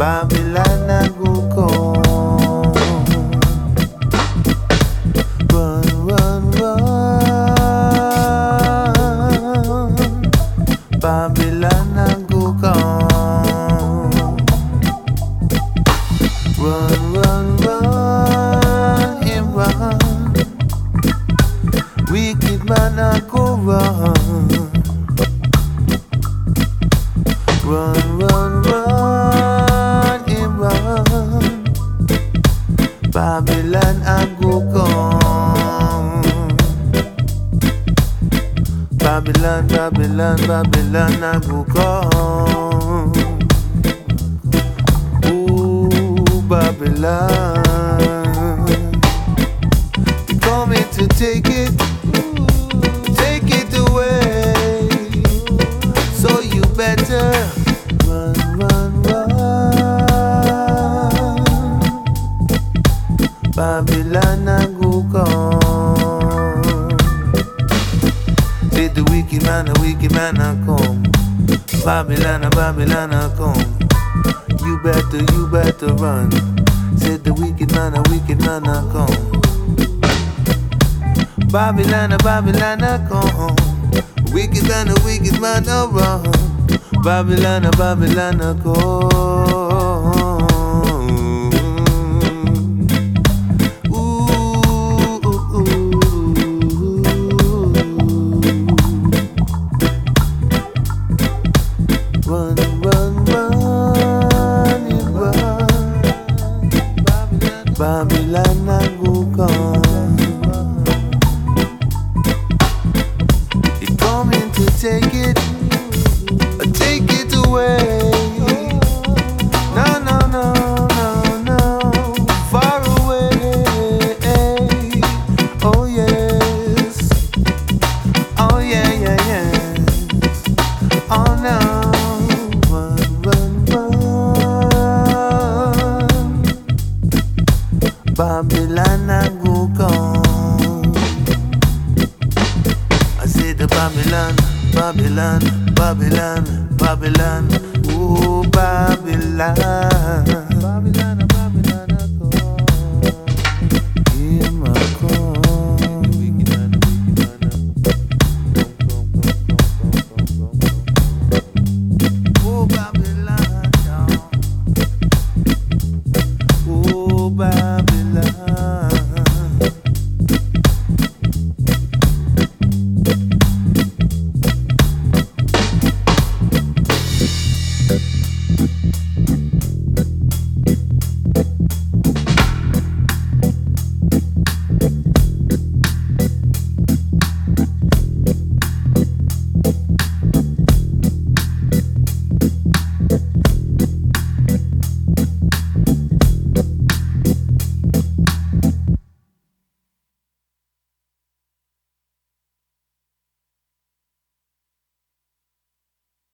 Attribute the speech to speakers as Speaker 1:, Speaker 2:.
Speaker 1: Babylon I go come. Run, run, run. Babylon I go come. Run, run, run, him run. Wicked man I go run. Run, run, run, him run. Babylon I go come. Babylon, Babylon, Babylon I go come. Ooh, Babylon, they coming to take it away. So you better run, run, run. Babylon I go come. Say the wicked man I come. Babylon I come. You better run. Say the wicked man I come. Babylon I come. Wicked man I run. Babylon I come. Run, run, run, run. Babylon I go come. He coming to take it away. No, no, no, no, no, far away. Oh yes, oh yeah, yeah, yeah. Oh no. Babylon I go come. I say the Babylon, Babylon, Babylon, Babylon, oh Babylon.